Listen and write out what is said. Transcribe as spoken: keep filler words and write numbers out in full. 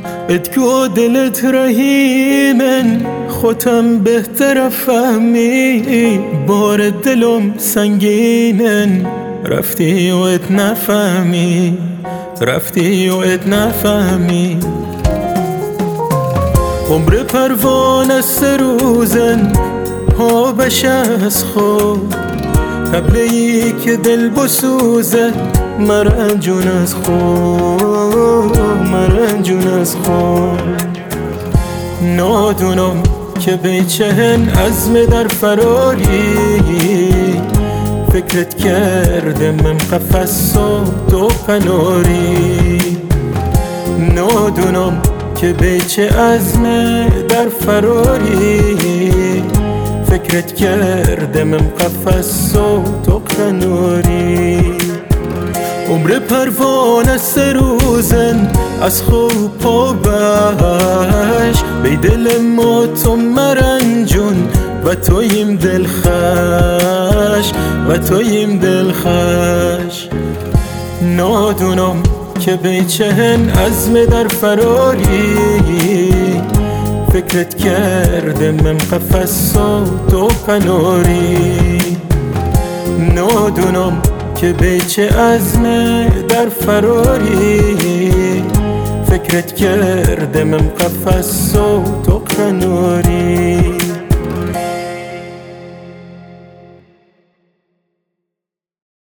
اتگو دلت رحیمن خودم بهتر فهمی بار دلم سنگینن رفتی و ات نفهمی رفتی و ات نفهمی عمر پروانه سه روزن پا بشه از خود تبلیغی که دل بسوزه مرنجون از خود مرنجون از خود نادونم که بیچهن عزم در فراری فکرت کردم من قفص و تو قناری نادونم که بیچه عزم در فراری فکرت کردم من قفص و تو قناری عمر پروانه سه روزن از خوب پا بش بی دل ما تو مرنجون و تویم دلخش و تویم دلخش نادونم که بیچهن عزم در فراری فکرت کردم من قفص و تو قناری نادونم که بیچه عزم در فراری فکرت کردم من قفص و تو قناری